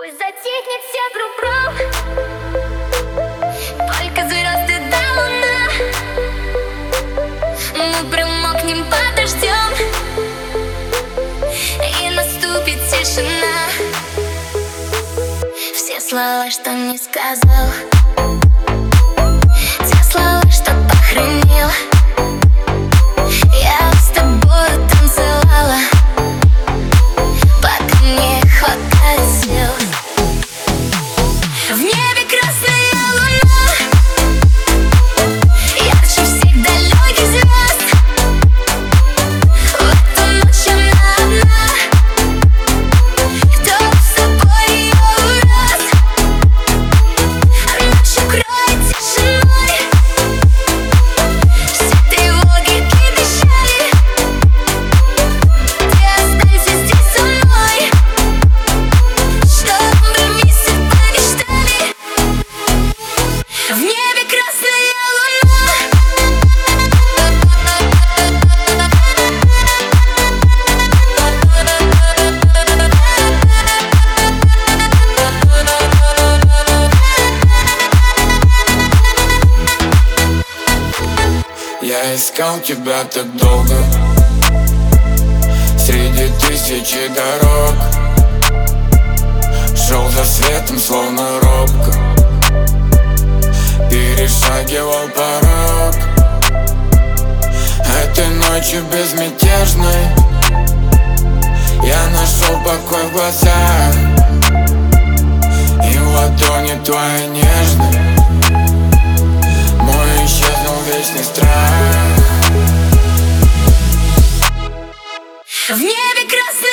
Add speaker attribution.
Speaker 1: Пусть затихнет все кругом, только звезды да луна. Мы промокнем под дождем, и наступит тишина. Все слова, что не сказал, те слова, что похоронил, я с тобой танцевала, пока не хватает сил. В небе красная луна, ярче всех далеких звезд. В эту ночь она одна, кто с собой ее урос. Ночь укроет тишиной все тревоги и печали. Ты останься здесь со мной, чтобы мы вместе помечтали. В небе красная луна.
Speaker 2: Я искал тебя так долго среди тысячи дорог, шел за светом, словно робко перешагивал порог. Этой ночью безмятежной я нашел покой в глазах, и в ладони твоей нежной мой исчезнул вечный страх.
Speaker 1: В небе красная